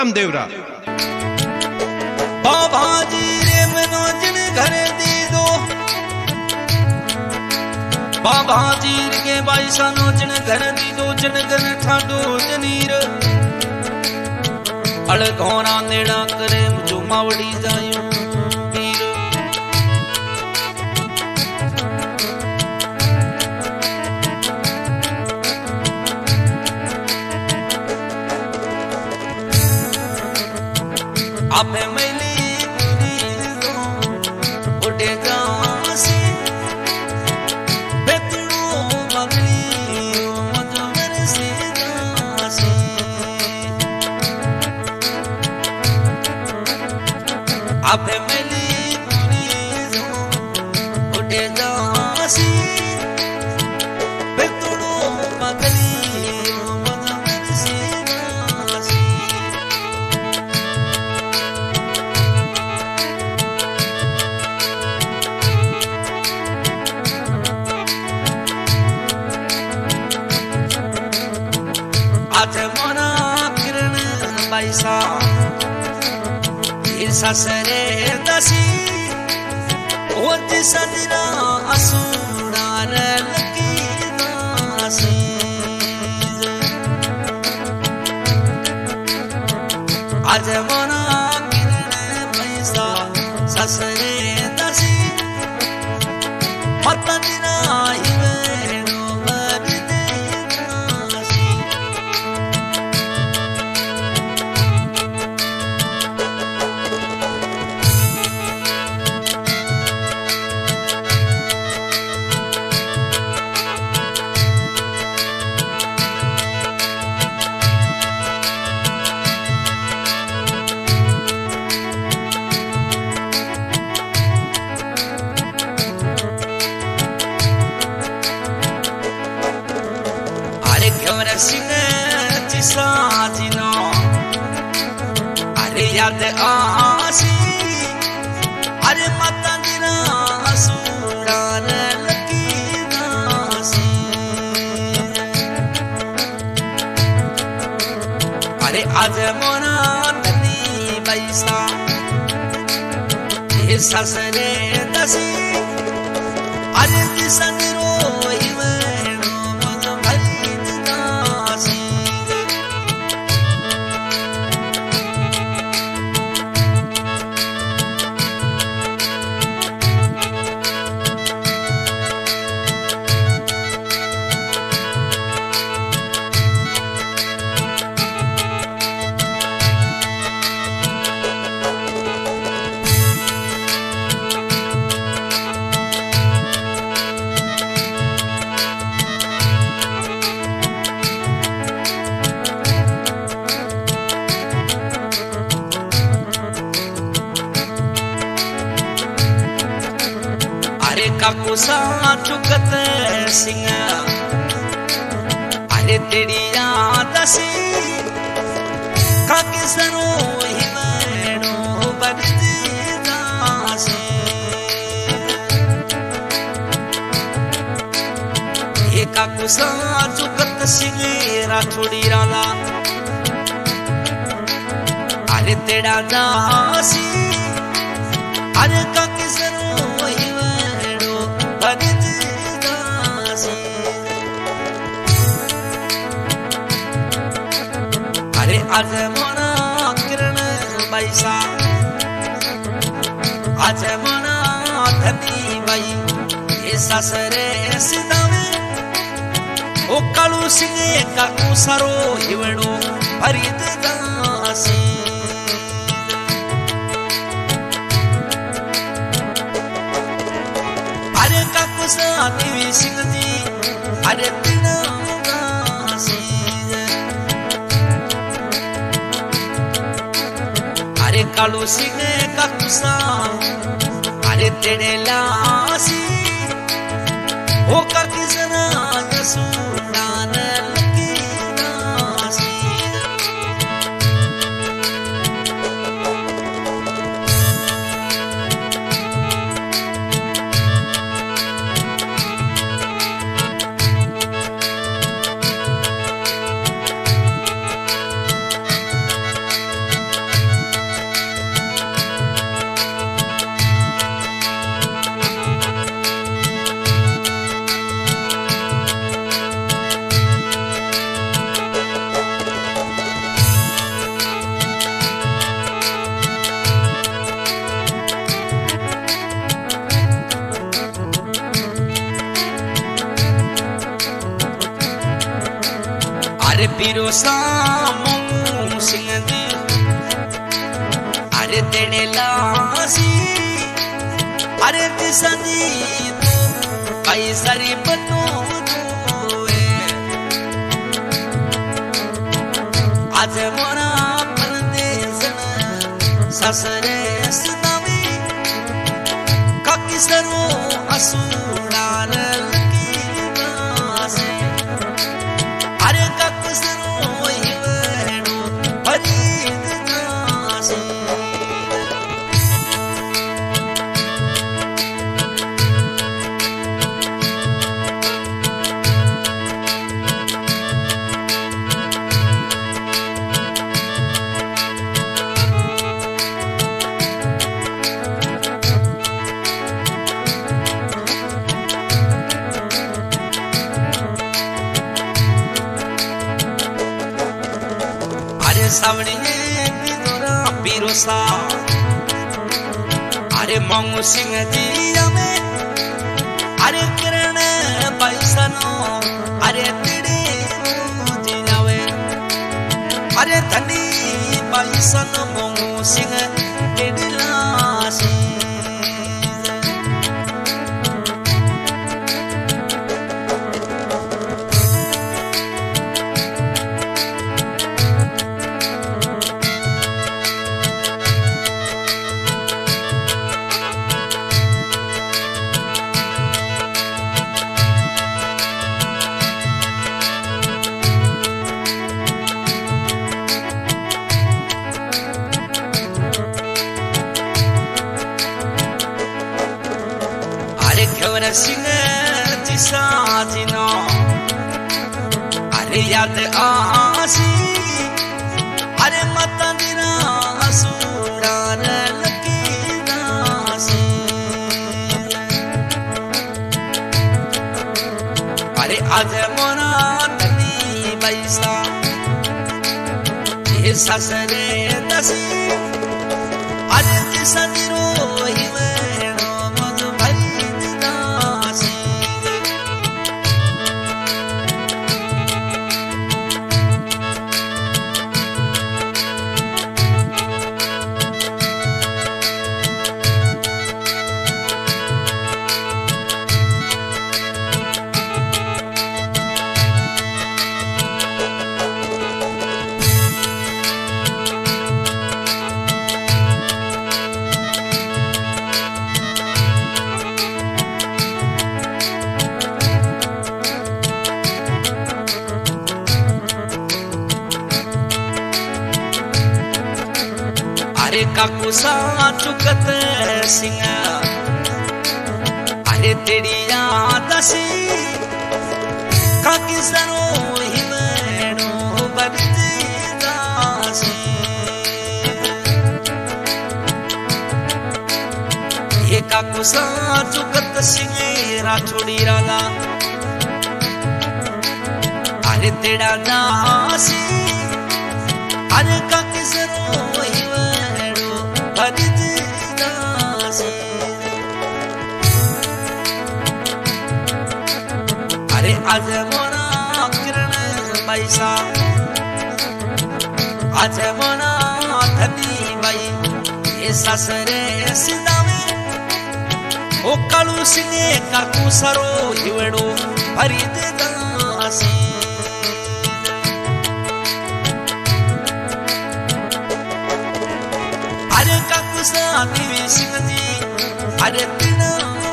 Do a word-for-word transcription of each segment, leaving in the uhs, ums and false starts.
देवरा बाबा जी रे मनो जिन घर दी दो बाबा जी के बाईसा नो जिन घर दी दो जिन घर ठाडो जनीर अड़ घोरा नेड़ा करे जो मावड़ी जायो वीर आपे मैली उड़े जासी बेतड़ो मगली मजवर से जासी आपे मैली उड़े जासी बेतड़ो मगली आज मोना किरण पैसा ससरे दसी ओत सदरा असुरार लकी दासी आज मोना किरण पैसा ससरे दसी मत दिना साजिनो अरे याद आसी अरे माता दिना सुरार लकी दासी अरे आज मोना धनी पैसा ये ससरे दसी अरे दिसन रोई काकू सा चुकत सिंह अरे तेरी याद सी काके सरो ही मैनो बरती दासी ये काकू सा चुकत सिंह राठौड़ी राला अरे तेरा दासी अरे काके सरो अरे आज मोना किरण पैसा आज मोना धनी बाई ये ससरे सिदावे ओ कालू सिंह काकू सरो हिवड़ो फरीद दासी अरे काकू सा देवी सिंह जी अरे तीना अरे कालू सिंह काकू सा अरे तेरे लासी ओ काकी सना सुनान लकी दासी पीरो सामू सिंह जी अरे तेरे लासी अरे तिसनी तो कई सारी बनो आज मोरा परदेस ससरे सदावी काकी सरो असुराल की नासे अरे काकी सरो हिवरो फरीद नासे सावड़ी पिदोरा पीरोसा अरे मांगू सिंह जी में अरे किरण पैसनो अरे तिड़े जी जावे अरे धनी पैसनो मांगू सिंह तिड़लासी सिंह जी साजिनो अरे याद आसी अरे मत दिना असुरान लकी नासी अरे आज मोरा धनी पैसा ये ससरे दसी अरे तिसनी रोही अरे काकू सा चुकत सिंह अरे तेरी याद सी काकी सरो हिमनो बरदासी ये काकू सा चुकत सिंह राठौड़ी राधा अरे तेरा दासी अरे काकी सरो अरे आज मोरा किरण पैसा आज मोरा धनी बाई ये ससरे सिदावे ओ कालू सिंगे काकू सरो हिवड़ो फरीद दासी अरे काकू सा देवी सिंह जी अरे तीन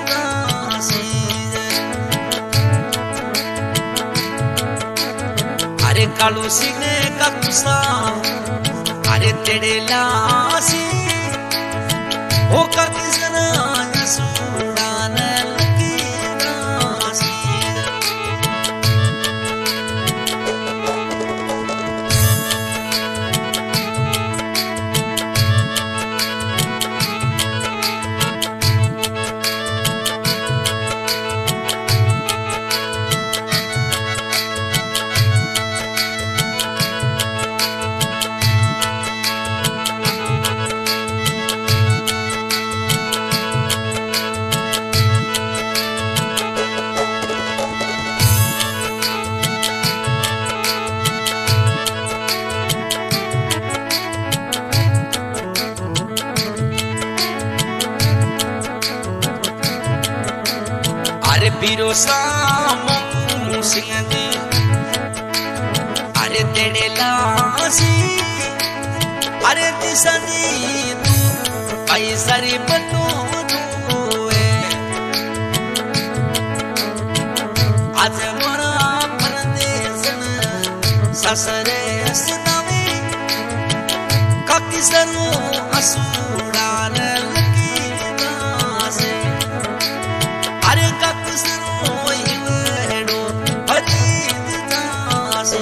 अरे कालू सिंह काकू सा अरे तेरे लासी ओ काकी सना सुड़ान लगी नासी बीरो सामू सिंह दी अरे तेरे लासी अरे दिसनी तू पैसरी बटू आज मोरा परदेसन ससरे सनावे काकी सनु असुरान लकी नासे अरे काकी सनु हिवड़ो फरीद नासे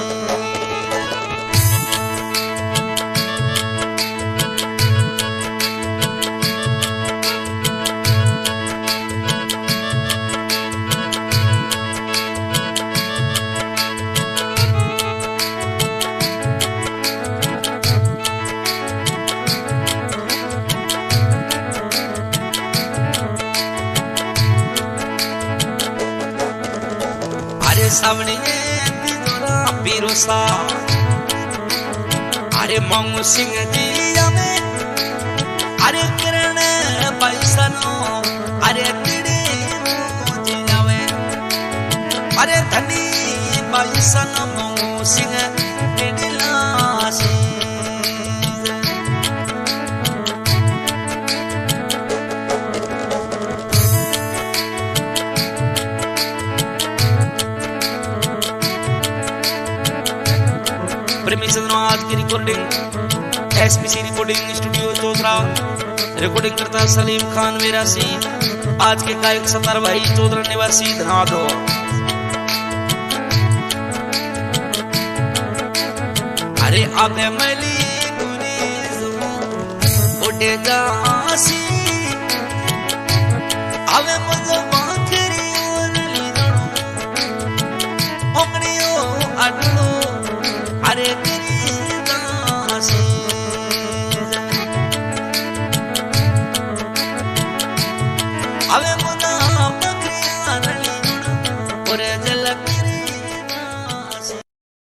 सावने बिदोरा बिरोसा अरे मंगू सिंह दिया में अरे किरण पैसनो अरे तिड़े जिलावे अरे धनी पैसन मंगू सिंह दिलासी आज की रिकॉर्डिंग एसपीसी रिकॉर्डिंग स्टूडियो चौधरा रिकॉर्डिंग करता सलीम खान मेरासी आज के गायक सत्तार भाई चौधरा निवासी धनाधो अरे अबे मली उठे जासी अबे मुझे बाखरी और लीनो ओमनियो अडलो अरे